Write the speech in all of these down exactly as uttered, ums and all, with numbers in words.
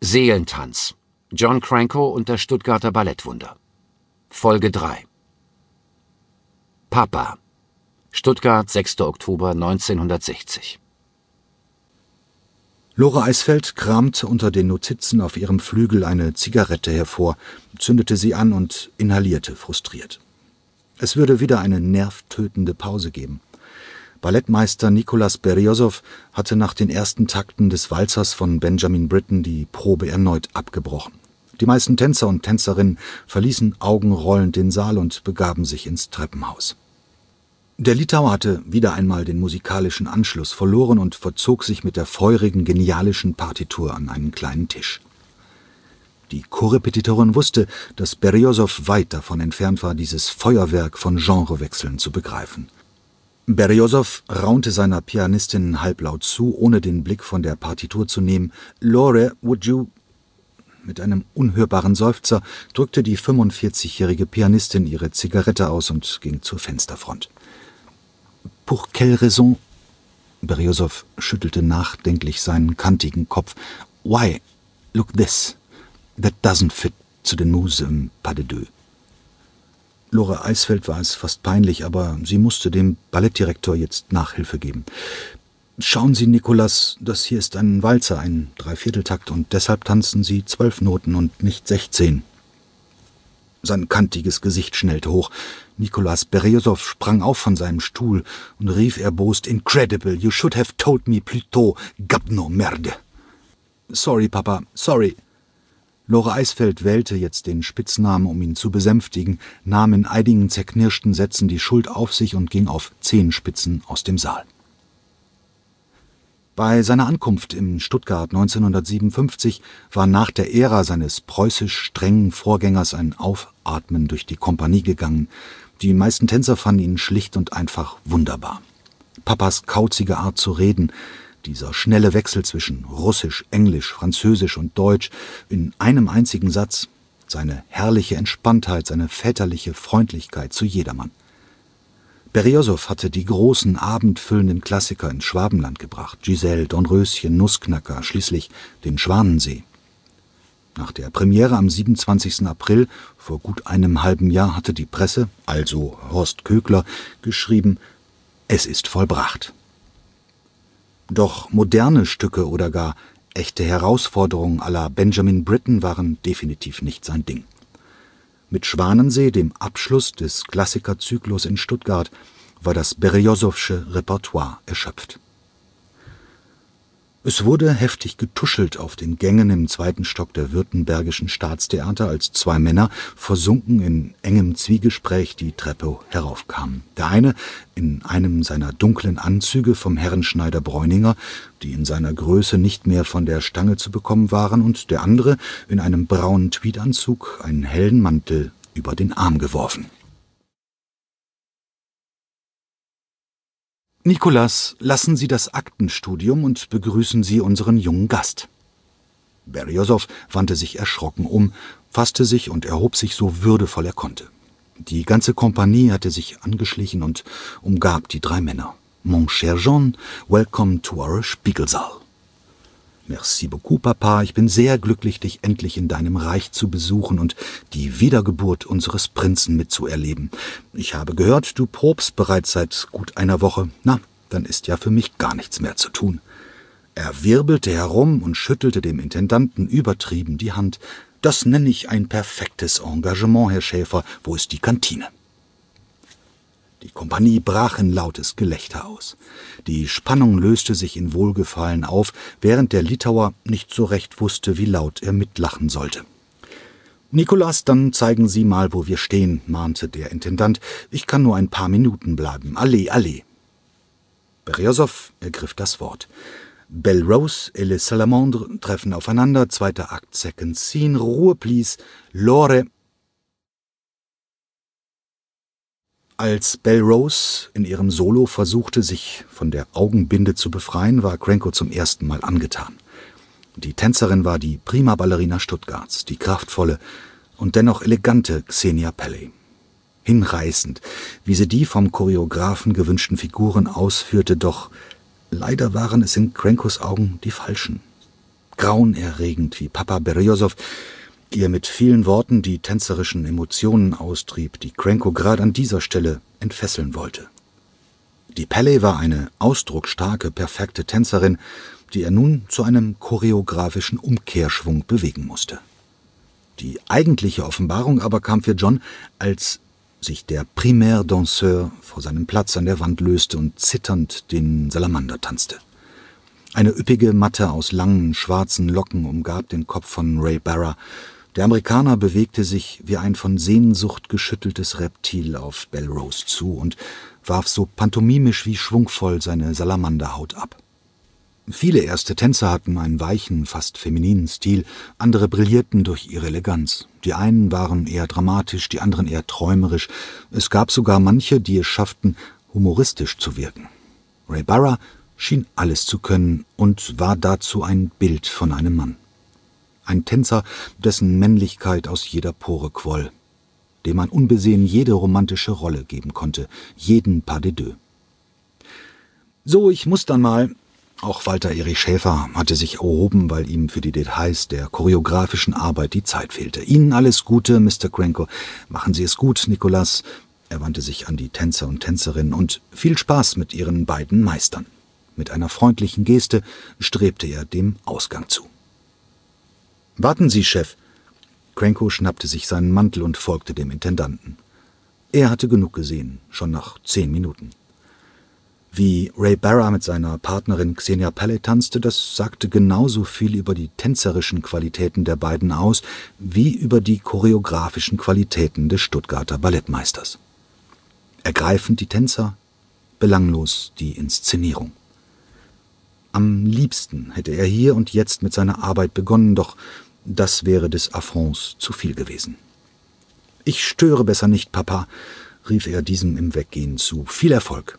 Seelentanz. John Cranko und das Stuttgarter Ballettwunder. Folge drei. Papa. Stuttgart, sechster Oktober neunzehnhundertsechzig. Lore Eisfeld kramte unter den Notizen auf ihrem Flügel eine Zigarette hervor, zündete sie an und inhalierte frustriert. Es würde wieder eine nervtötende Pause geben. Ballettmeister Nicolas Beriozow hatte nach den ersten Takten des Walzers von Benjamin Britten die Probe erneut abgebrochen. Die meisten Tänzer und Tänzerinnen verließen augenrollend den Saal und begaben sich ins Treppenhaus. Der Litauer hatte wieder einmal den musikalischen Anschluss verloren und verzog sich mit der feurigen, genialischen Partitur an einen kleinen Tisch. Die Korrepetitorin wusste, dass Beriozow weit davon entfernt war, dieses Feuerwerk von Genrewechseln zu begreifen. Beriozow raunte seiner Pianistin halblaut zu, ohne den Blick von der Partitur zu nehmen. »Lore, would you...« Mit einem unhörbaren Seufzer drückte die fünfundvierzigjährige Pianistin ihre Zigarette aus und ging zur Fensterfront. »Pour quelle raison?« Beriozow schüttelte nachdenklich seinen kantigen Kopf. »Why? Look this. That doesn't fit to the moves, um, pas de deux.« Lore Eisfeld war es fast peinlich, aber sie musste dem Ballettdirektor jetzt Nachhilfe geben. »Schauen Sie, Nicolas, das hier ist ein Walzer, ein Dreivierteltakt, und deshalb tanzen Sie zwölf Noten und nicht sechzehn.« Sein kantiges Gesicht schnellte hoch. Nicolas Beriozow sprang auf von seinem Stuhl und rief erbost, »Incredible, you should have told me plus tôt, gabno merde.« »Sorry, Papa, sorry.« Lore Eisfeld wählte jetzt den Spitznamen, um ihn zu besänftigen, nahm in einigen zerknirschten Sätzen die Schuld auf sich und ging auf Zehenspitzen aus dem Saal. Bei seiner Ankunft in Stuttgart neunzehnhundertsiebenundfünfzig war nach der Ära seines preußisch strengen Vorgängers ein Aufatmen durch die Kompanie gegangen. Die meisten Tänzer fanden ihn schlicht und einfach wunderbar. Papas kauzige Art zu reden, dieser schnelle Wechsel zwischen Russisch, Englisch, Französisch und Deutsch in einem einzigen Satz, seine herrliche Entspanntheit, seine väterliche Freundlichkeit zu jedermann. Beriozow hatte die großen, abendfüllenden Klassiker ins Schwabenland gebracht, Giselle, Dornröschen, Nussknacker, schließlich den Schwanensee. Nach der Premiere am siebenundzwanzigsten April, vor gut einem halben Jahr, hatte die Presse, also Horst Kögler, geschrieben, es ist vollbracht. Doch moderne Stücke oder gar echte Herausforderungen à la Benjamin Britten waren definitiv nicht sein Ding. Mit Schwanensee, dem Abschluss des Klassikerzyklus in Stuttgart, war das Beriozowsche Repertoire erschöpft. Es wurde heftig getuschelt auf den Gängen im zweiten Stock der Württembergischen Staatstheater, als zwei Männer, versunken in engem Zwiegespräch, die Treppe heraufkamen. Der eine in einem seiner dunklen Anzüge vom Herrenschneider Bräuninger, die in seiner Größe nicht mehr von der Stange zu bekommen waren, und der andere in einem braunen Tweedanzug, einen hellen Mantel über den Arm geworfen. »Nicolas, lassen Sie das Aktenstudium und begrüßen Sie unseren jungen Gast.« Beriozow wandte sich erschrocken um, fasste sich und erhob sich so würdevoll er konnte. Die ganze Kompanie hatte sich angeschlichen und umgab die drei Männer. »Mon cher John, welcome to our Spiegelsaal.« »Merci beaucoup, Papa, ich bin sehr glücklich, dich endlich in deinem Reich zu besuchen und die Wiedergeburt unseres Prinzen mitzuerleben. Ich habe gehört, du probst bereits seit gut einer Woche. Na, dann ist ja für mich gar nichts mehr zu tun.« Er wirbelte herum und schüttelte dem Intendanten übertrieben die Hand. »Das nenne ich ein perfektes Engagement, Herr Schäfer. Wo ist die Kantine?« Die Kompanie brach in lautes Gelächter aus. Die Spannung löste sich in Wohlgefallen auf, während der Litauer nicht so recht wusste, wie laut er mitlachen sollte. »Nicolas, dann zeigen Sie mal, wo wir stehen«, mahnte der Intendant. »Ich kann nur ein paar Minuten bleiben. Allez, allez.« Beriozow ergriff das Wort. »Belle Rose et les Salamandres treffen aufeinander. Zweiter Akt, Second Scene. Ruhe, please. Lore.« Als Belle Rose in ihrem Solo versuchte, sich von der Augenbinde zu befreien, war Cranko zum ersten Mal angetan. Die Tänzerin war die Prima-Ballerina Stuttgarts, die kraftvolle und dennoch elegante Xenia Pelley. Hinreißend, wie sie die vom Choreografen gewünschten Figuren ausführte, doch leider waren es in Crankos Augen die falschen. grauenerregend, wie Papa Beriozow ihr mit vielen Worten die tänzerischen Emotionen austrieb, die Cranko gerade an dieser Stelle entfesseln wollte. Die Pelle war eine ausdrucksstarke, perfekte Tänzerin, die er nun zu einem choreografischen Umkehrschwung bewegen musste. Die eigentliche Offenbarung aber kam für John, als sich der Primaire Danseur vor seinem Platz an der Wand löste und zitternd den Salamander tanzte. Eine üppige Matte aus langen, schwarzen Locken umgab den Kopf von Ray Barra. Der Amerikaner bewegte sich wie ein von Sehnsucht geschütteltes Reptil auf Belrose zu und warf so pantomimisch wie schwungvoll seine Salamanderhaut ab. Viele erste Tänzer hatten einen weichen, fast femininen Stil, andere brillierten durch ihre Eleganz. Die einen waren eher dramatisch, die anderen eher träumerisch. Es gab sogar manche, die es schafften, humoristisch zu wirken. Ray Barra schien alles zu können und war dazu ein Bild von einem Mann. Ein Tänzer, dessen Männlichkeit aus jeder Pore quoll, dem man unbesehen jede romantische Rolle geben konnte, jeden pas de deux. »So, ich muss dann mal...« Auch Walter Erich Schäfer hatte sich erhoben, weil ihm für die Details der choreografischen Arbeit die Zeit fehlte. »Ihnen alles Gute, Mister Cranko. Machen Sie es gut, Nicolas.« Er wandte sich an die Tänzer und Tänzerinnen. »Und viel Spaß mit Ihren beiden Meistern.« Mit einer freundlichen Geste strebte er dem Ausgang zu. »Warten Sie, Chef!« Cranko schnappte sich seinen Mantel und folgte dem Intendanten. Er hatte genug gesehen, schon nach zehn Minuten. Wie Ray Barra mit seiner Partnerin Xenia Pelle tanzte, das sagte genauso viel über die tänzerischen Qualitäten der beiden aus, wie über die choreografischen Qualitäten des Stuttgarter Ballettmeisters. Ergreifend die Tänzer, belanglos die Inszenierung. Am liebsten hätte er hier und jetzt mit seiner Arbeit begonnen, doch das wäre des Affronts zu viel gewesen. »Ich störe besser nicht, Papa«, rief er diesem im Weggehen zu. »Viel Erfolg!«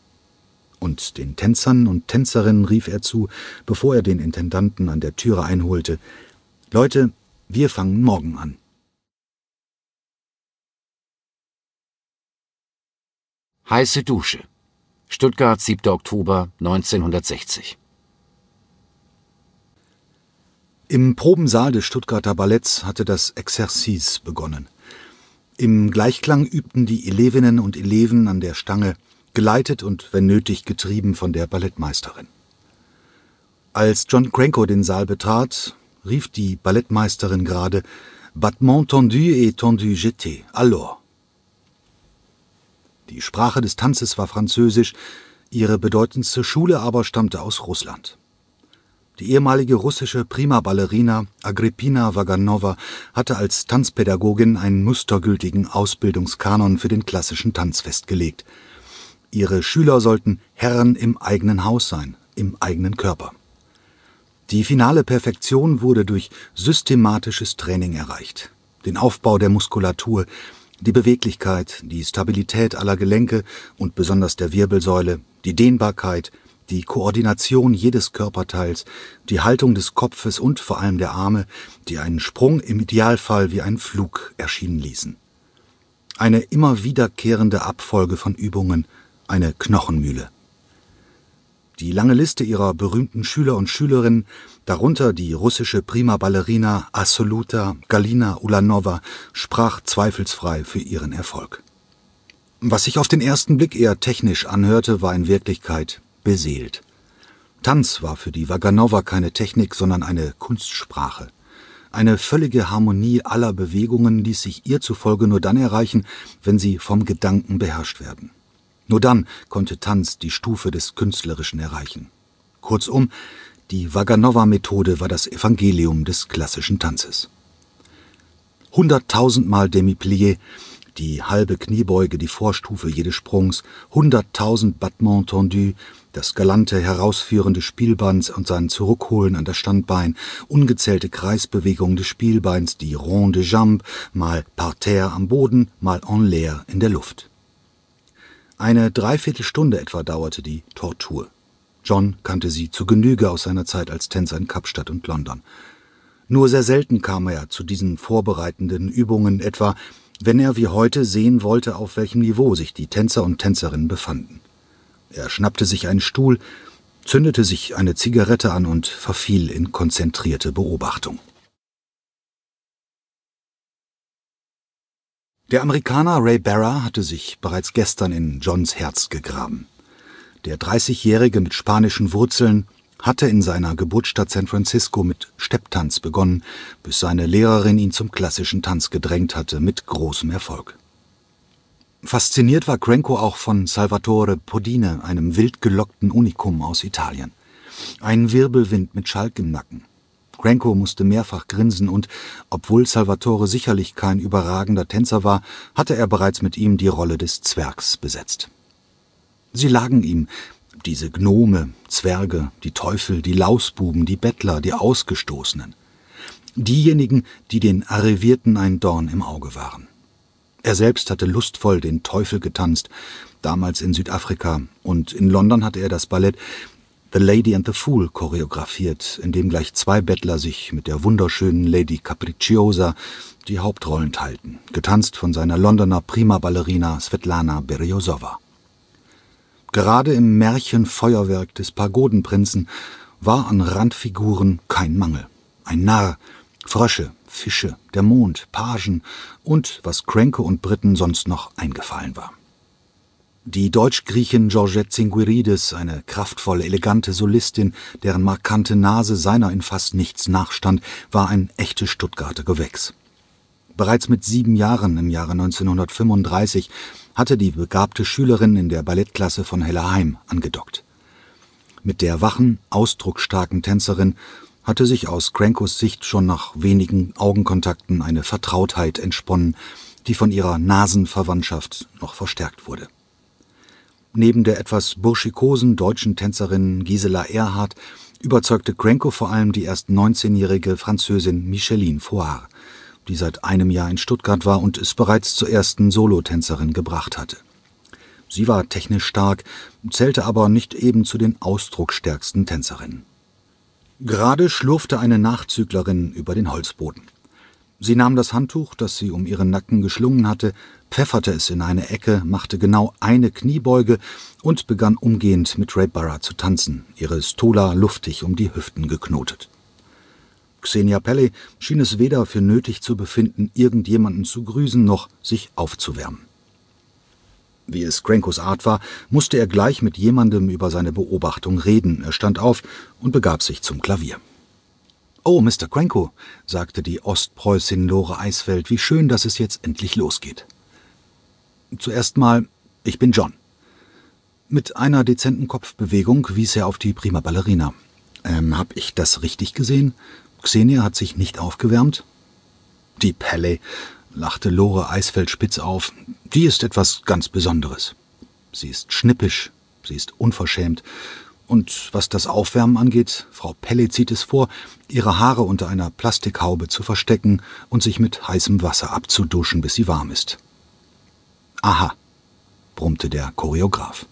Und den Tänzern und Tänzerinnen rief er zu, bevor er den Intendanten an der Türe einholte: »Leute, wir fangen morgen an.« Heiße Dusche. Stuttgart, siebter Oktober neunzehnhundertsechzig. Im Probensaal des Stuttgarter Balletts hatte das Exercice begonnen. Im Gleichklang übten die Elevinnen und Eleven an der Stange, geleitet und, wenn nötig, getrieben von der Ballettmeisterin. Als John Cranko den Saal betrat, rief die Ballettmeisterin gerade: »Battement tendu et tendu jeté, alors!« Die Sprache des Tanzes war Französisch, ihre bedeutendste Schule aber stammte aus Russland. Die ehemalige russische Prima-Ballerina Agrippina Waganowa hatte als Tanzpädagogin einen mustergültigen Ausbildungskanon für den klassischen Tanz festgelegt. Ihre Schüler sollten Herren im eigenen Haus sein, im eigenen Körper. Die finale Perfektion wurde durch systematisches Training erreicht. Den Aufbau der Muskulatur, die Beweglichkeit, die Stabilität aller Gelenke und besonders der Wirbelsäule, die Dehnbarkeit, die Koordination jedes Körperteils, die Haltung des Kopfes und vor allem der Arme, die einen Sprung im Idealfall wie ein Flug erschienen ließen. Eine immer wiederkehrende Abfolge von Übungen, eine Knochenmühle. Die lange Liste ihrer berühmten Schüler und Schülerinnen, darunter die russische Prima-Ballerina Assoluta Galina Ulanova, sprach zweifelsfrei für ihren Erfolg. Was sich auf den ersten Blick eher technisch anhörte, war in Wirklichkeit beseelt. Tanz war für die Waganowa keine Technik, sondern eine Kunstsprache. Eine völlige Harmonie aller Bewegungen ließ sich ihr zufolge nur dann erreichen, wenn sie vom Gedanken beherrscht werden. Nur dann konnte Tanz die Stufe des Künstlerischen erreichen. Kurzum, die Waganowa-Methode war das Evangelium des klassischen Tanzes. Hunderttausendmal Demi-Plié, die halbe Kniebeuge, die Vorstufe jedes Sprungs, hunderttausend Battements tendus, das galante Herausführen des Spielbeins und sein Zurückholen an das Standbein, ungezählte Kreisbewegungen des Spielbeins, die Rond de Jambe, mal par terre am Boden, mal en l'air in der Luft. Eine Dreiviertelstunde etwa dauerte die Tortur. John kannte sie zu Genüge aus seiner Zeit als Tänzer in Kapstadt und London. Nur sehr selten kam er zu diesen vorbereitenden Übungen, etwa wenn er wie heute sehen wollte, auf welchem Niveau sich die Tänzer und Tänzerinnen befanden. Er schnappte sich einen Stuhl, zündete sich eine Zigarette an und verfiel in konzentrierte Beobachtung. Der Amerikaner Ray Barra hatte sich bereits gestern in Johns Herz gegraben. Der dreißigjährige mit spanischen Wurzeln hatte in seiner Geburtsstadt San Francisco mit Stepptanz begonnen, bis seine Lehrerin ihn zum klassischen Tanz gedrängt hatte, mit großem Erfolg. Fasziniert war Cranko auch von Salvatore Podine, einem wild gelockten Unikum aus Italien. Ein Wirbelwind mit Schalk im Nacken. Cranko musste mehrfach grinsen und, obwohl Salvatore sicherlich kein überragender Tänzer war, hatte er bereits mit ihm die Rolle des Zwergs besetzt. Sie lagen ihm, diese Gnome, Zwerge, die Teufel, die Lausbuben, die Bettler, die Ausgestoßenen. Diejenigen, die den Arrivierten ein Dorn im Auge waren. Er selbst hatte lustvoll den Teufel getanzt, damals in Südafrika, und in London hatte er das Ballett The Lady and the Fool choreografiert, in dem gleich zwei Bettler sich mit der wunderschönen Lady Capricciosa die Hauptrollen teilten, getanzt von seiner Londoner Prima-Ballerina Svetlana Beriozowa. Gerade im Märchenfeuerwerk des Pagodenprinzen war an Randfiguren kein Mangel. Ein Narr, Frösche, Fische, der Mond, Pagen und was Cranko und Britten sonst noch eingefallen war. Die Deutsch-Griechin Georgette Tsingurides, eine kraftvolle, elegante Solistin, deren markante Nase seiner in fast nichts nachstand, war ein echtes Stuttgarter Gewächs. Bereits mit sieben Jahren im Jahre neunzehnhundertfünfunddreißig hatte die begabte Schülerin in der Ballettklasse von Hella Heim angedockt. Mit der wachen, ausdrucksstarken Tänzerin hatte sich aus Crankos Sicht schon nach wenigen Augenkontakten eine Vertrautheit entsponnen, die von ihrer Nasenverwandtschaft noch verstärkt wurde. Neben der etwas burschikosen deutschen Tänzerin Gisela Erhardt überzeugte Cranko vor allem die erst neunzehnjährige Französin Micheline Foire, die seit einem Jahr in Stuttgart war und es bereits zur ersten Solotänzerin gebracht hatte. Sie war technisch stark, zählte aber nicht eben zu den ausdrucksstärksten Tänzerinnen. Gerade schlurfte eine Nachzüglerin über den Holzboden. Sie nahm das Handtuch, das sie um ihren Nacken geschlungen hatte, pfefferte es in eine Ecke, machte genau eine Kniebeuge und begann umgehend mit Ray Barra zu tanzen, ihre Stola luftig um die Hüften geknotet. Xenia Pelle schien es weder für nötig zu befinden, irgendjemanden zu grüßen, noch sich aufzuwärmen. Wie es Crankos Art war, musste er gleich mit jemandem über seine Beobachtung reden. Er stand auf und begab sich zum Klavier. »Oh, Mister Cranko«, sagte die Ostpreußin Lore Eisfeld, »wie schön, dass es jetzt endlich losgeht.« »Zuerst mal, ich bin John.« Mit einer dezenten Kopfbewegung wies er auf die Prima Ballerina. »Ähm, hab ich das richtig gesehen? Xenia hat sich nicht aufgewärmt?« »Die Pelle«, lachte Lore Eisfeld spitz auf, »die ist etwas ganz Besonderes. Sie ist schnippisch, sie ist unverschämt. Und was das Aufwärmen angeht, Frau Pelle zieht es vor, ihre Haare unter einer Plastikhaube zu verstecken und sich mit heißem Wasser abzuduschen, bis sie warm ist.« »Aha«, brummte der Choreograf.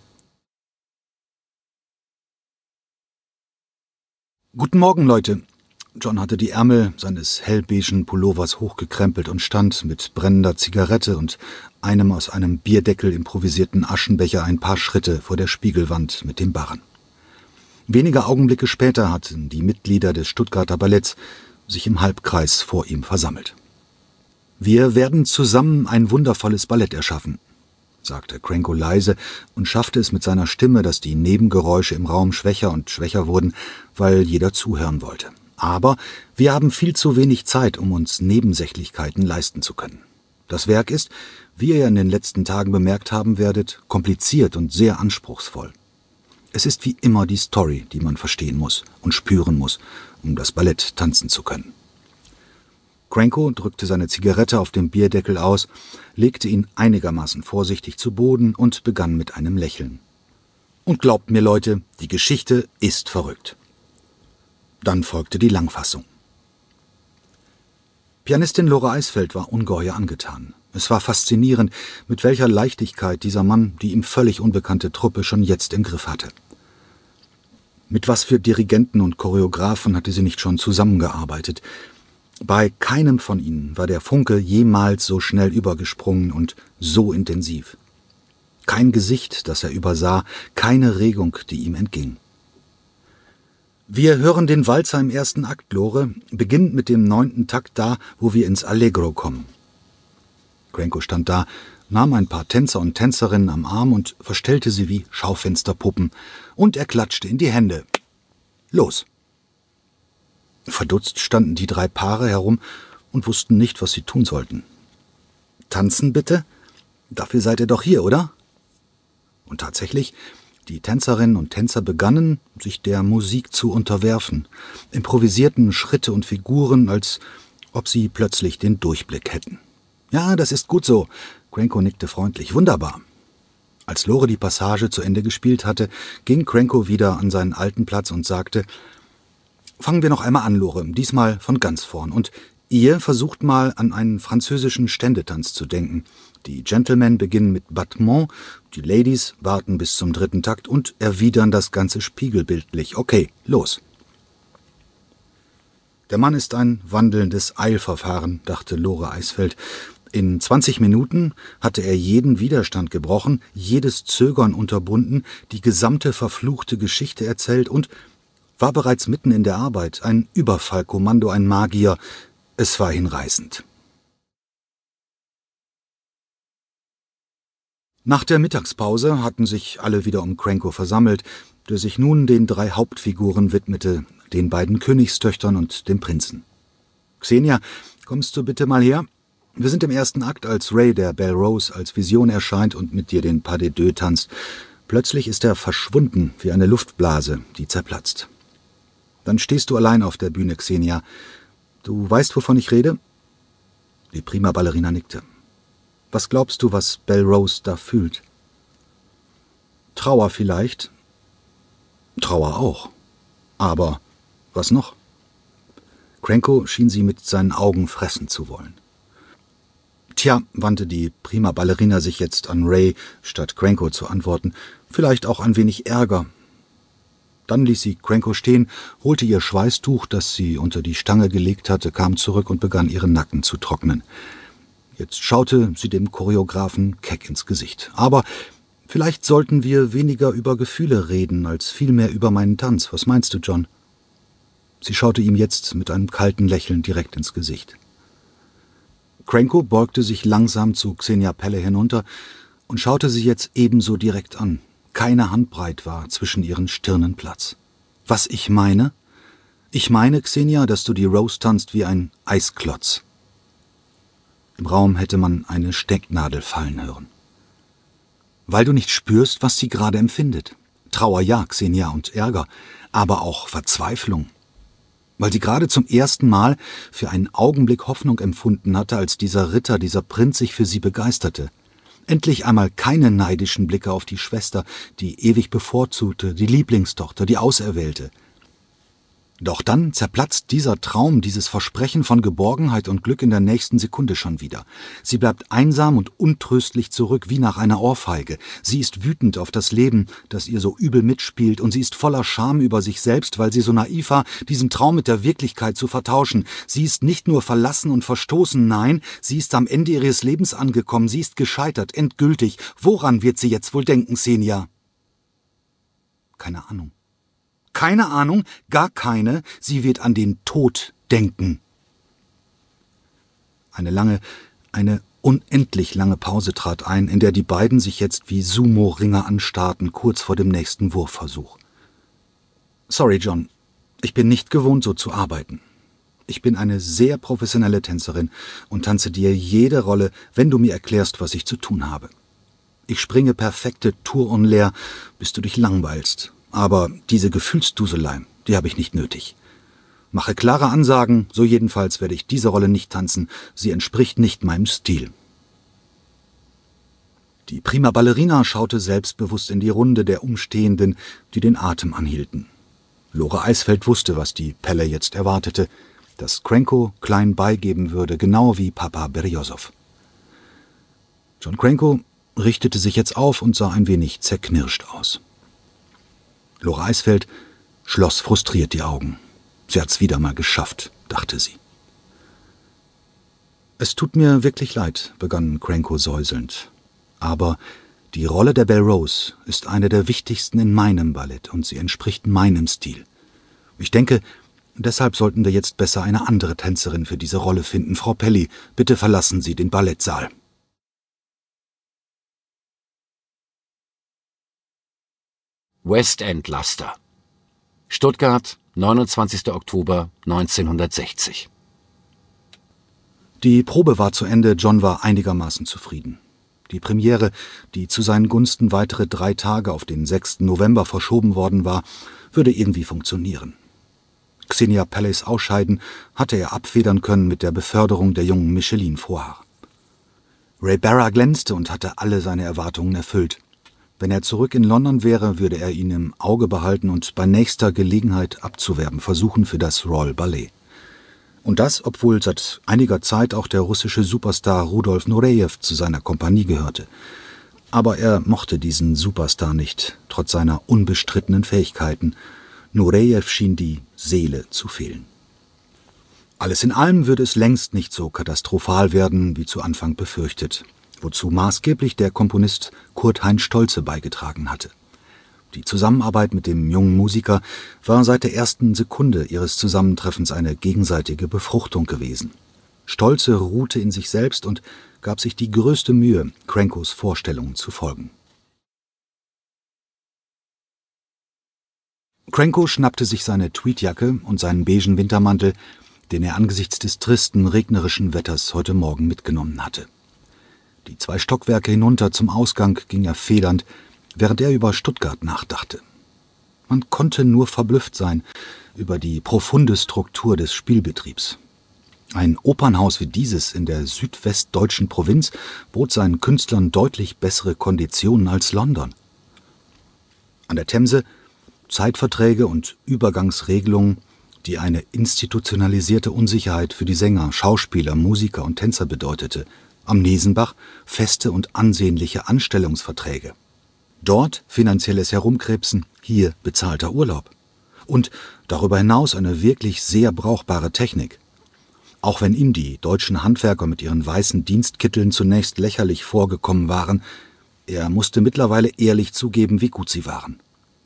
»Guten Morgen, Leute.« John hatte die Ärmel seines hellbeigen Pullovers hochgekrempelt und stand mit brennender Zigarette und einem aus einem Bierdeckel improvisierten Aschenbecher ein paar Schritte vor der Spiegelwand mit dem Barren. Wenige Augenblicke später hatten die Mitglieder des Stuttgarter Balletts sich im Halbkreis vor ihm versammelt. »Wir werden zusammen ein wundervolles Ballett erschaffen«, sagte Cranko leise und schaffte es mit seiner Stimme, dass die Nebengeräusche im Raum schwächer und schwächer wurden, weil jeder zuhören wollte. »Aber wir haben viel zu wenig Zeit, um uns Nebensächlichkeiten leisten zu können. Das Werk ist, wie ihr in den letzten Tagen bemerkt haben werdet, kompliziert und sehr anspruchsvoll. Es ist wie immer die Story, die man verstehen muss und spüren muss, um das Ballett tanzen zu können.« Cranko drückte seine Zigarette auf dem Bierdeckel aus, legte ihn einigermaßen vorsichtig zu Boden und begann mit einem Lächeln. »Und glaubt mir, Leute, die Geschichte ist verrückt.« Dann folgte die Langfassung. Pianistin Lore Eisfeld war ungeheuer angetan. Es war faszinierend, mit welcher Leichtigkeit dieser Mann die ihm völlig unbekannte Truppe schon jetzt im Griff hatte. Mit was für Dirigenten und Choreografen hatte sie nicht schon zusammengearbeitet. Bei keinem von ihnen war der Funke jemals so schnell übergesprungen und so intensiv. Kein Gesicht, das er übersah, keine Regung, die ihm entging. Wir hören den Walzer im ersten Akt, Lore, beginnt mit dem neunten Takt da, wo wir ins Allegro kommen. Cranko stand da, nahm ein paar Tänzer und Tänzerinnen am Arm und verstellte sie wie Schaufensterpuppen, und er klatschte in die Hände. Los! Verdutzt standen die drei Paare herum und wussten nicht, was sie tun sollten. »Tanzen bitte? Dafür seid ihr doch hier, oder?« Und tatsächlich, die Tänzerinnen und Tänzer begannen, sich der Musik zu unterwerfen, improvisierten Schritte und Figuren, als ob sie plötzlich den Durchblick hätten. »Ja, das ist gut so«, Cranko nickte freundlich. »Wunderbar.« Als Lore die Passage zu Ende gespielt hatte, ging Cranko wieder an seinen alten Platz und sagte, »Fangen wir noch einmal an, Lore, diesmal von ganz vorn. Und ihr versucht mal an einen französischen Ständetanz zu denken. Die Gentlemen beginnen mit Battement, die Ladies warten bis zum dritten Takt und erwidern das Ganze spiegelbildlich. Okay, los.« Der Mann ist ein wandelndes Eilverfahren, dachte Lore Eisfeld. In zwanzig Minuten hatte er jeden Widerstand gebrochen, jedes Zögern unterbunden, die gesamte verfluchte Geschichte erzählt und war bereits mitten in der Arbeit, ein Überfallkommando, ein Magier. Es war hinreißend. Nach der Mittagspause hatten sich alle wieder um Cranko versammelt, der sich nun den drei Hauptfiguren widmete, den beiden Königstöchtern und dem Prinzen. »Xenia, kommst du bitte mal her? Wir sind im ersten Akt, als Ray, der Belrose, als Vision erscheint und mit dir den Pas de Deux tanzt. Plötzlich ist er verschwunden wie eine Luftblase, die zerplatzt. Dann stehst du allein auf der Bühne, Xenia. Du weißt, wovon ich rede?« Die Prima Ballerina nickte. »Was glaubst du, was Belrose da fühlt?« »Trauer vielleicht.« »Trauer auch. Aber was noch?« Cranko schien sie mit seinen Augen fressen zu wollen. »Tja«, wandte die Prima Ballerina sich jetzt an Ray, statt Cranko zu antworten, »vielleicht auch ein wenig Ärger.« Dann ließ sie Cranko stehen, holte ihr Schweißtuch, das sie unter die Stange gelegt hatte, kam zurück und begann ihren Nacken zu trocknen. Jetzt schaute sie dem Choreografen keck ins Gesicht. »Aber vielleicht sollten wir weniger über Gefühle reden, als vielmehr über meinen Tanz. Was meinst du, John?« Sie schaute ihm jetzt mit einem kalten Lächeln direkt ins Gesicht. Cranko beugte sich langsam zu Xenia Pelle hinunter und schaute sie jetzt ebenso direkt an. Keine Handbreit war zwischen ihren Stirnen Platz. »Was ich meine? Ich meine, Xenia, dass du die Rose tanzt wie ein Eisklotz.« Im Raum hätte man eine Stecknadel fallen hören. »Weil du nicht spürst, was sie gerade empfindet. Trauer ja, Xenia, und Ärger, aber auch Verzweiflung. Weil sie gerade zum ersten Mal für einen Augenblick Hoffnung empfunden hatte, als dieser Ritter, dieser Prinz sich für sie begeisterte. Endlich einmal keine neidischen Blicke auf die Schwester, die ewig bevorzugte, die Lieblingstochter, die Auserwählte. Doch dann zerplatzt dieser Traum, dieses Versprechen von Geborgenheit und Glück in der nächsten Sekunde schon wieder. Sie bleibt einsam und untröstlich zurück, wie nach einer Ohrfeige. Sie ist wütend auf das Leben, das ihr so übel mitspielt, und sie ist voller Scham über sich selbst, weil sie so naiv war, diesen Traum mit der Wirklichkeit zu vertauschen. Sie ist nicht nur verlassen und verstoßen, nein, sie ist am Ende ihres Lebens angekommen, sie ist gescheitert, endgültig. Woran wird sie jetzt wohl denken, Xenia? Keine Ahnung. Keine Ahnung, gar keine, sie wird an den Tod denken. Eine lange, eine unendlich lange Pause trat ein, in der die beiden sich jetzt wie Sumo-Ringer anstarrten, kurz vor dem nächsten Wurfversuch. »Sorry, John, ich bin nicht gewohnt, so zu arbeiten. Ich bin eine sehr professionelle Tänzerin und tanze dir jede Rolle, wenn du mir erklärst, was ich zu tun habe. Ich springe perfekte Tour en l'air, bis du dich langweilst. Aber diese Gefühlsduselei, die habe ich nicht nötig. Mache klare Ansagen, so jedenfalls werde ich diese Rolle nicht tanzen. Sie entspricht nicht meinem Stil.« Die Prima Ballerina schaute selbstbewusst in die Runde der Umstehenden, die den Atem anhielten. Lore Eisfeld wusste, was die Pelle jetzt erwartete, dass Cranko klein beigeben würde, genau wie Papa Beriozow. John Cranko richtete sich jetzt auf und sah ein wenig zerknirscht aus. Lore Eisfeld schloss frustriert die Augen. Sie hat's wieder mal geschafft, dachte sie. »Es tut mir wirklich leid«, begann Cranko säuselnd. »Aber die Rolle der Belrose ist eine der wichtigsten in meinem Ballett und sie entspricht meinem Stil. Ich denke, deshalb sollten wir jetzt besser eine andere Tänzerin für diese Rolle finden. Frau Pelli, bitte verlassen Sie den Ballettsaal. West End Laster. Stuttgart, neunundzwanzigster Oktober neunzehnhundertsechzig. Die Probe war zu Ende, John war einigermaßen zufrieden. Die Premiere, die zu seinen Gunsten weitere drei Tage auf den sechsten November verschoben worden war, würde irgendwie funktionieren. Xenia Palleys Ausscheiden hatte er abfedern können mit der Beförderung der jungen Micheline Vorhaar. Ray Barra glänzte und hatte alle seine Erwartungen erfüllt. Wenn er zurück in London wäre, würde er ihn im Auge behalten und bei nächster Gelegenheit abzuwerben versuchen für das Royal Ballet. Und das, obwohl seit einiger Zeit auch der russische Superstar Rudolf Nureyew zu seiner Kompanie gehörte. Aber er mochte diesen Superstar nicht, trotz seiner unbestrittenen Fähigkeiten. Nureyew schien die Seele zu fehlen. Alles in allem würde es längst nicht so katastrophal werden, wie zu Anfang befürchtet, wozu maßgeblich der Komponist Kurt-Heinz Stolze beigetragen hatte. Die Zusammenarbeit mit dem jungen Musiker war seit der ersten Sekunde ihres Zusammentreffens eine gegenseitige Befruchtung gewesen. Stolze ruhte in sich selbst und gab sich die größte Mühe, Crankos Vorstellungen zu folgen. Cranko schnappte sich seine Tweedjacke und seinen beigen Wintermantel, den er angesichts des tristen, regnerischen Wetters heute Morgen mitgenommen hatte. Die zwei Stockwerke hinunter zum Ausgang ging er federnd, während er über Stuttgart nachdachte. Man konnte nur verblüfft sein über die profunde Struktur des Spielbetriebs. Ein Opernhaus wie dieses in der südwestdeutschen Provinz bot seinen Künstlern deutlich bessere Konditionen als London. An der Themse Zeitverträge und Übergangsregelungen, die eine institutionalisierte Unsicherheit für die Sänger, Schauspieler, Musiker und Tänzer bedeutete. Am Nesenbach feste und ansehnliche Anstellungsverträge. Dort finanzielles Herumkrebsen, hier bezahlter Urlaub. Und darüber hinaus eine wirklich sehr brauchbare Technik. Auch wenn ihm die deutschen Handwerker mit ihren weißen Dienstkitteln zunächst lächerlich vorgekommen waren, er musste mittlerweile ehrlich zugeben, wie gut sie waren.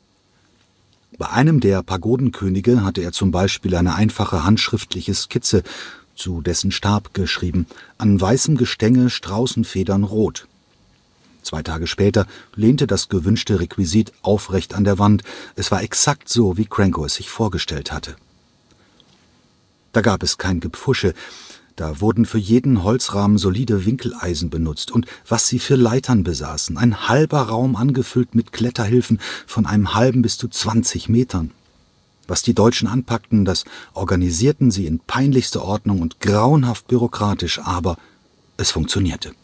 Bei einem der Pagodenkönige hatte er zum Beispiel eine einfache handschriftliche Skizze zu dessen Stab geschrieben, an weißem Gestänge Straußenfedern rot. Zwei Tage später lehnte das gewünschte Requisit aufrecht an der Wand. Es war exakt so, wie Cranko es sich vorgestellt hatte. Da gab es kein Gepfusche, da wurden für jeden Holzrahmen solide Winkeleisen benutzt und was sie für Leitern besaßen, ein halber Raum angefüllt mit Kletterhilfen von einem halben bis zu zwanzig Metern. Was die Deutschen anpackten, das organisierten sie in peinlichster Ordnung und grauenhaft bürokratisch, aber es funktionierte.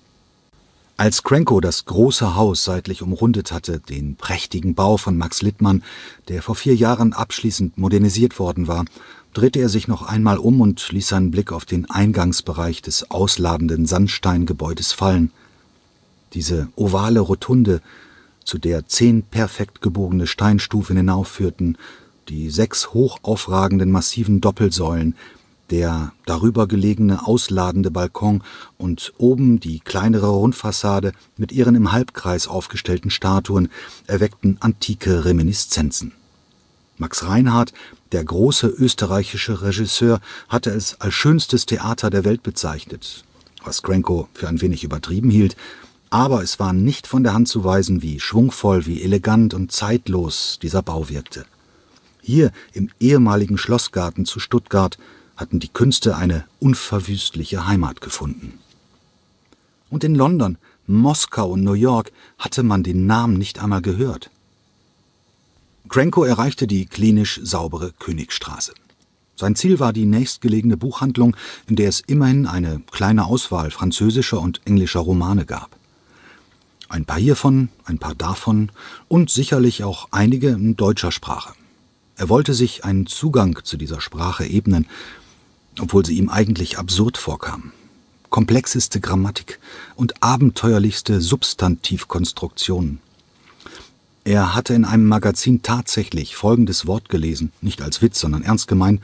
Als Cranko das große Haus seitlich umrundet hatte, den prächtigen Bau von Max Littmann, der vor vier Jahren abschließend modernisiert worden war, drehte er sich noch einmal um und ließ seinen Blick auf den Eingangsbereich des ausladenden Sandsteingebäudes fallen. Diese ovale Rotunde, zu der zehn perfekt gebogene Steinstufen hinaufführten, die sechs hoch aufragenden massiven Doppelsäulen, der darüber gelegene ausladende Balkon und oben die kleinere Rundfassade mit ihren im Halbkreis aufgestellten Statuen erweckten antike Reminiszenzen. Max Reinhardt, der große österreichische Regisseur, hatte es als schönstes Theater der Welt bezeichnet, was Cranko für ein wenig übertrieben hielt, aber es war nicht von der Hand zu weisen, wie schwungvoll, wie elegant und zeitlos dieser Bau wirkte. Hier im ehemaligen Schlossgarten zu Stuttgart hatten die Künste eine unverwüstliche Heimat gefunden. Und in London, Moskau und New York hatte man den Namen nicht einmal gehört. Cranko erreichte die klinisch saubere Königstraße. Sein Ziel war die nächstgelegene Buchhandlung, in der es immerhin eine kleine Auswahl französischer und englischer Romane gab. Ein paar hiervon, ein paar davon und sicherlich auch einige in deutscher Sprache. Er wollte sich einen Zugang zu dieser Sprache ebnen, obwohl sie ihm eigentlich absurd vorkam. Komplexeste Grammatik und abenteuerlichste Substantivkonstruktionen. Er hatte in einem Magazin tatsächlich folgendes Wort gelesen, nicht als Witz, sondern ernst gemeint: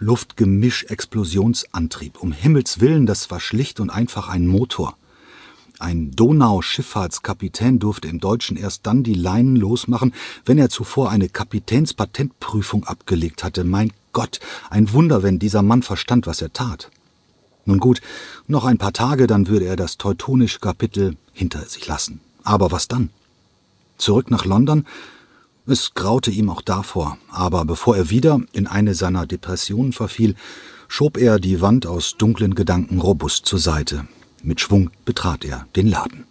Kraftstoff-Luft-Gemisch-Explosionsantrieb. Um Himmels Willen, das war schlicht und einfach ein Motor. Ein Donauschifffahrtskapitän durfte im Deutschen erst dann die Leinen losmachen, wenn er zuvor eine Kapitänspatentprüfung abgelegt hatte. Mein Gott, ein Wunder, wenn dieser Mann verstand, was er tat. Nun gut, noch ein paar Tage, dann würde er das teutonische Kapitel hinter sich lassen. Aber was dann? Zurück nach London? Es graute ihm auch davor, aber bevor er wieder in eine seiner Depressionen verfiel, schob er die Wand aus dunklen Gedanken robust zur Seite. Mit Schwung betrat er den Laden.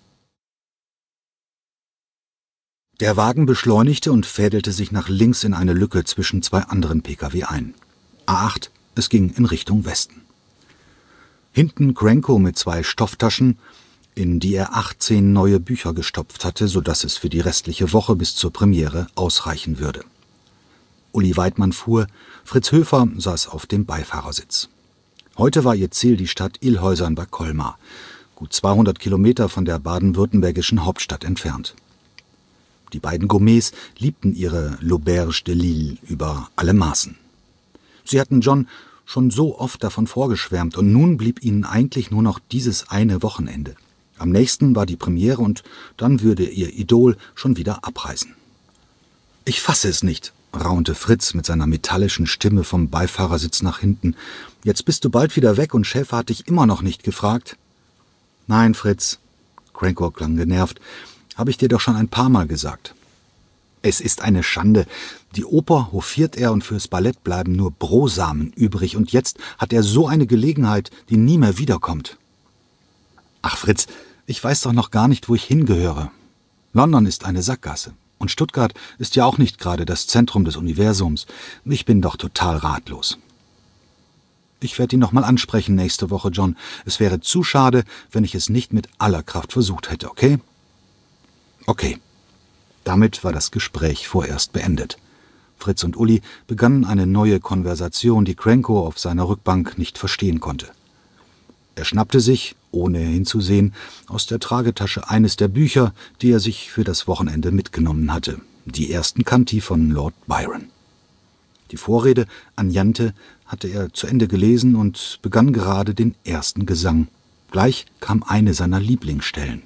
Der Wagen beschleunigte und fädelte sich nach links in eine Lücke zwischen zwei anderen Pkw ein. A acht, es ging in Richtung Westen. Hinten Cranko mit zwei Stofftaschen, in die er achtzehn neue Bücher gestopft hatte, sodass es für die restliche Woche bis zur Premiere ausreichen würde. Uli Weidmann fuhr, Fritz Höfer saß auf dem Beifahrersitz. Heute war ihr Ziel die Stadt Ilhäusern bei Colmar, gut zweihundert Kilometer von der baden-württembergischen Hauptstadt entfernt. Die beiden Gourmets liebten ihre L'Auberge de Lille über alle Maßen. Sie hatten John schon so oft davon vorgeschwärmt und nun blieb ihnen eigentlich nur noch dieses eine Wochenende. Am nächsten war die Premiere und dann würde ihr Idol schon wieder abreisen. »Ich fasse es nicht«, raunte Fritz mit seiner metallischen Stimme vom Beifahrersitz nach hinten. »Jetzt bist du bald wieder weg und Schäfer hat dich immer noch nicht gefragt.« »Nein, Fritz«, Cranko klang genervt, »habe ich dir doch schon ein paar Mal gesagt. Es ist eine Schande. Die Oper hofiert er und fürs Ballett bleiben nur Brosamen übrig und jetzt hat er so eine Gelegenheit, die nie mehr wiederkommt.« »Ach Fritz, ich weiß doch noch gar nicht, wo ich hingehöre. London ist eine Sackgasse. Und Stuttgart ist ja auch nicht gerade das Zentrum des Universums. Ich bin doch total ratlos.« »Ich werde ihn noch mal ansprechen nächste Woche, John. Es wäre zu schade, wenn ich es nicht mit aller Kraft versucht hätte, okay?« »Okay.« Damit war das Gespräch vorerst beendet. Fritz und Uli begannen eine neue Konversation, die Cranko auf seiner Rückbank nicht verstehen konnte. Er schnappte sich, ohne hinzusehen, aus der Tragetasche eines der Bücher, die er sich für das Wochenende mitgenommen hatte, die ersten Canti von Lord Byron. Die Vorrede Agnante hatte er zu Ende gelesen und begann gerade den ersten Gesang. Gleich kam eine seiner Lieblingsstellen.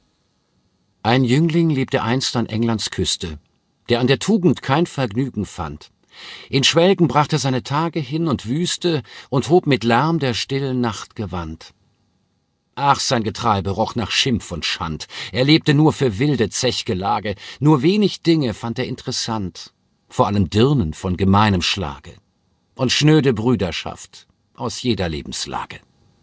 Ein Jüngling lebte einst an Englands Küste, der an der Tugend kein Vergnügen fand. In Schwelgen brachte seine Tage hin und Wüste und hob mit Lärm der stillen Nacht Gewand. Ach, sein Getreibe roch nach Schimpf und Schand. Er lebte nur für wilde Zechgelage. Nur wenig Dinge fand er interessant. Vor allem Dirnen von gemeinem Schlage. Und schnöde Brüderschaft aus jeder Lebenslage.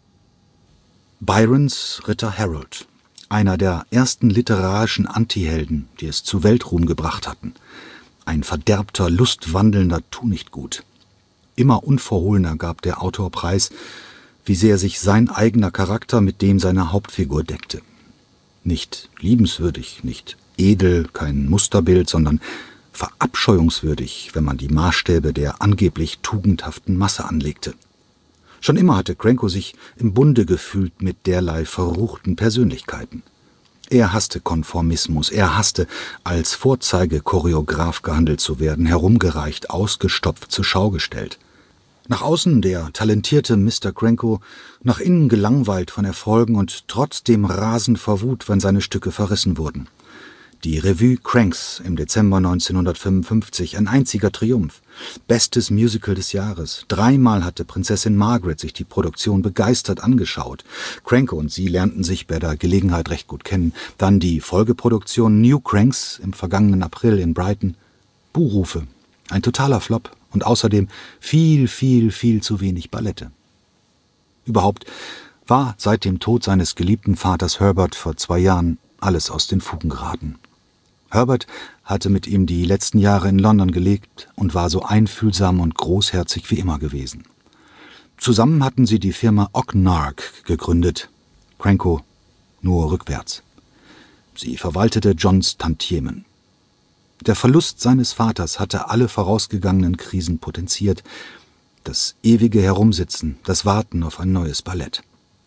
Byrons Ritter Harold, einer der ersten literarischen Antihelden, die es zu Weltruhm gebracht hatten. Ein verderbter, lustwandelnder Tunichtgut. Immer unverhohlener gab der Autor preis, wie sehr sich sein eigener Charakter mit dem seiner Hauptfigur deckte. Nicht liebenswürdig, nicht edel, kein Musterbild, sondern verabscheuungswürdig, wenn man die Maßstäbe der angeblich tugendhaften Masse anlegte. Schon immer hatte Cranko sich im Bunde gefühlt mit derlei verruchten Persönlichkeiten. Er hasste Konformismus, er hasste, als Vorzeigechoreograf gehandelt zu werden, herumgereicht, ausgestopft, zur Schau gestellt. Nach außen der talentierte Mister Cranko, nach innen gelangweilt von Erfolgen und trotzdem rasend vor Wut, wenn seine Stücke verrissen wurden. Die Revue Cranks im Dezember neunzehnhundertfünfundfünfzig, ein einziger Triumph. Bestes Musical des Jahres. Dreimal hatte Prinzessin Margaret sich die Produktion begeistert angeschaut. Cranko und sie lernten sich bei der Gelegenheit recht gut kennen. Dann die Folgeproduktion New Cranks im vergangenen April in Brighton. Buhrufe. Ein totaler Flop. Und außerdem viel, viel, viel zu wenig Ballette. Überhaupt war seit dem Tod seines geliebten Vaters Herbert vor zwei Jahren alles aus den Fugen geraten. Herbert hatte mit ihm die letzten Jahre in London gelebt und war so einfühlsam und großherzig wie immer gewesen. Zusammen hatten sie die Firma Ocknark gegründet, Cranko nur rückwärts. Sie verwaltete Johns Tantiemen. Der Verlust seines Vaters hatte alle vorausgegangenen Krisen potenziert. Das ewige Herumsitzen, das Warten auf ein neues Ballett.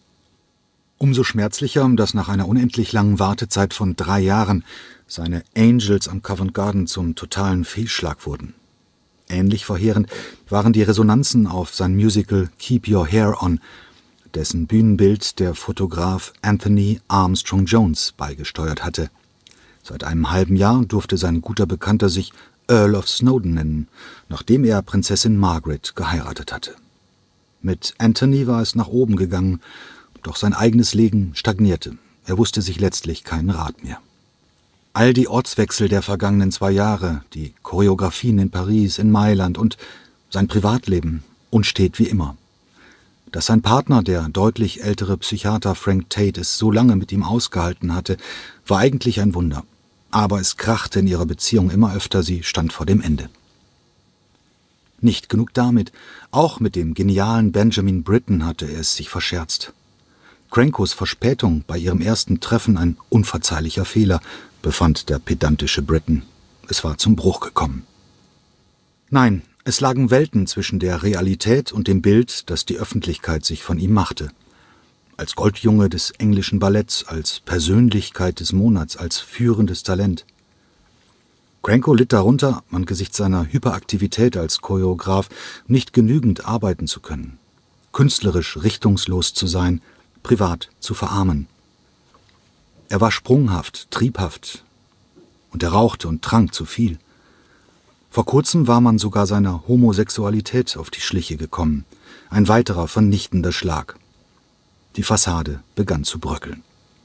Umso schmerzlicher, dass nach einer unendlich langen Wartezeit von drei Jahren seine Angels am Covent Garden zum totalen Fehlschlag wurden. Ähnlich verheerend waren die Resonanzen auf sein Musical Keep Your Hair On, dessen Bühnenbild der Fotograf Anthony Armstrong Jones beigesteuert hatte. Seit einem halben Jahr durfte sein guter Bekannter sich Earl of Snowdon nennen, nachdem er Prinzessin Margaret geheiratet hatte. Mit Anthony war es nach oben gegangen, doch sein eigenes Leben stagnierte. Er wusste sich letztlich keinen Rat mehr. All die Ortswechsel der vergangenen zwei Jahre, die Choreografien in Paris, in Mailand und sein Privatleben, unstet wie immer. Dass sein Partner, der deutlich ältere Psychiater Frank Tate, es so lange mit ihm ausgehalten hatte, war eigentlich ein Wunder. Aber es krachte in ihrer Beziehung immer öfter, sie stand vor dem Ende. Nicht genug damit, auch mit dem genialen Benjamin Britten hatte er es sich verscherzt. Crankos Verspätung bei ihrem ersten Treffen ein unverzeihlicher Fehler, befand der pedantische Britten. Es war zum Bruch gekommen. Nein, es lagen Welten zwischen der Realität und dem Bild, das die Öffentlichkeit sich von ihm machte. Als Goldjunge des englischen Balletts, als Persönlichkeit des Monats, als führendes Talent. Cranko litt darunter, angesichts seiner Hyperaktivität als Choreograf, nicht genügend arbeiten zu können, künstlerisch richtungslos zu sein, privat zu verarmen. Er war sprunghaft, triebhaft und er rauchte und trank zu viel. Vor kurzem war man sogar seiner Homosexualität auf die Schliche gekommen, ein weiterer vernichtender Schlag. Die Fassade begann zu bröckeln.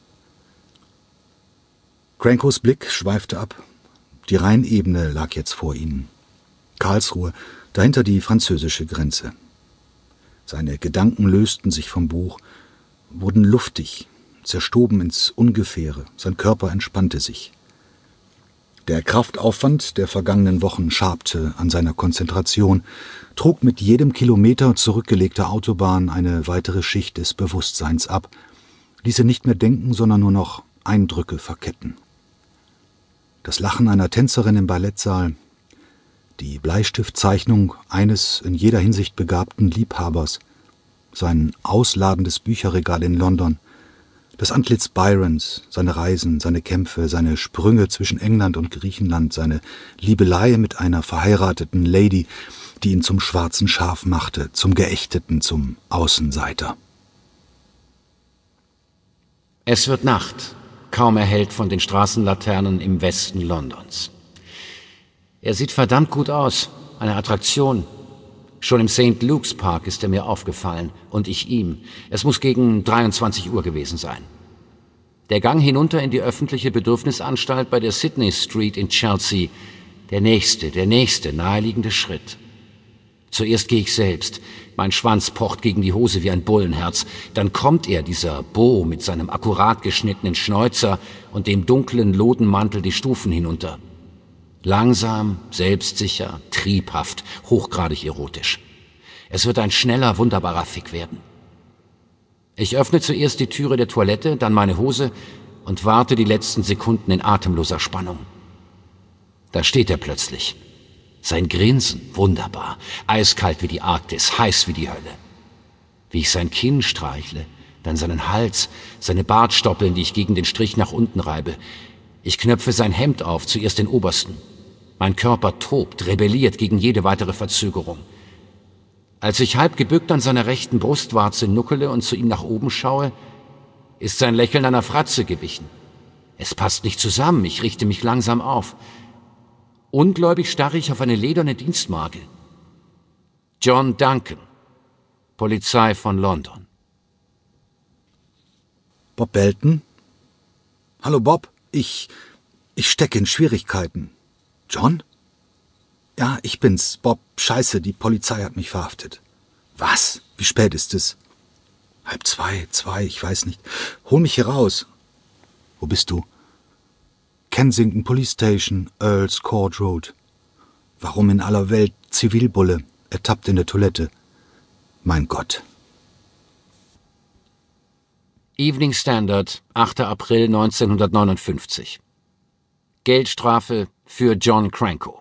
Crankos Blick schweifte ab. Die Rheinebene lag jetzt vor ihnen. Karlsruhe, dahinter die französische Grenze. Seine Gedanken lösten sich vom Buch, wurden luftig, zerstoben ins Ungefähre, sein Körper entspannte sich. Der Kraftaufwand der vergangenen Wochen schabte an seiner Konzentration, trug mit jedem Kilometer zurückgelegter Autobahn eine weitere Schicht des Bewusstseins ab, ließ er nicht mehr denken, sondern nur noch Eindrücke verketten. Das Lachen einer Tänzerin im Ballettsaal, die Bleistiftzeichnung eines in jeder Hinsicht begabten Liebhabers, sein ausladendes Bücherregal in London, das Antlitz Byrons, seine Reisen, seine Kämpfe, seine Sprünge zwischen England und Griechenland, seine Liebelei mit einer verheirateten Lady, die ihn zum schwarzen Schaf machte, zum Geächteten, zum Außenseiter. Es wird Nacht, kaum erhellt von den Straßenlaternen im Westen Londons. Er sieht verdammt gut aus, eine Attraktion. Schon im Saint Luke's Park ist er mir aufgefallen und ich ihm. Es muss gegen dreiundzwanzig Uhr gewesen sein. Der Gang hinunter in die öffentliche Bedürfnisanstalt bei der Sydney Street in Chelsea. Der nächste, der nächste naheliegende Schritt. Zuerst gehe ich selbst. Mein Schwanz pocht gegen die Hose wie ein Bullenherz. Dann kommt er, dieser Beau mit seinem akkurat geschnittenen Schnäuzer und dem dunklen Lodenmantel die Stufen hinunter. Langsam, selbstsicher, triebhaft, hochgradig erotisch. Es wird ein schneller, wunderbarer Fick werden. Ich öffne zuerst die Türe der Toilette, dann meine Hose und warte die letzten Sekunden in atemloser Spannung. Da steht er plötzlich. Sein Grinsen, wunderbar, eiskalt wie die Arktis, heiß wie die Hölle. Wie ich sein Kinn streichle, dann seinen Hals, seine Bartstoppeln, die ich gegen den Strich nach unten reibe. Ich knöpfe sein Hemd auf, zuerst den obersten. Mein Körper tobt, rebelliert gegen jede weitere Verzögerung. Als ich halb gebückt an seiner rechten Brustwarze nuckele und zu ihm nach oben schaue, ist sein Lächeln einer Fratze gewichen. Es passt nicht zusammen, ich richte mich langsam auf. Ungläubig starre ich auf eine lederne Dienstmarke. John Duncan, Polizei von London. Bob Belton? Hallo Bob, ich... ich stecke in Schwierigkeiten. John? Ja, ich bin's, Bob. Scheiße, die Polizei hat mich verhaftet. Was? Wie spät ist es? Halb zwei, zwei, ich weiß nicht. Hol mich hier raus. Wo bist du? Kensington Police Station, Earls Court Road. Warum in aller Welt Zivilbulle, ertappt in der Toilette? Mein Gott. Evening Standard, achter April neunzehnhundertneunundfünfzig. Geldstrafe für John Cranko.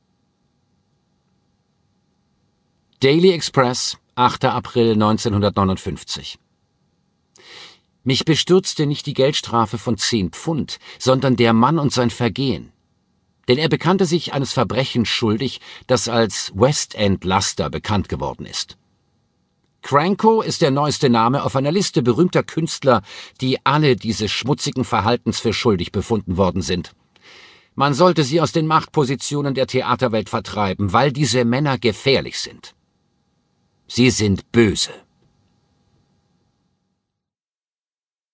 Daily Express, achter April neunzehnhundertneunundfünfzig. Mich bestürzte nicht die Geldstrafe von zehn Pfund, sondern der Mann und sein Vergehen. Denn er bekannte sich eines Verbrechens schuldig, das als West End Laster bekannt geworden ist. Cranko ist der neueste Name auf einer Liste berühmter Künstler, die alle dieses schmutzigen Verhaltens für schuldig befunden worden sind. Man sollte sie aus den Machtpositionen der Theaterwelt vertreiben, weil diese Männer gefährlich sind. Sie sind böse.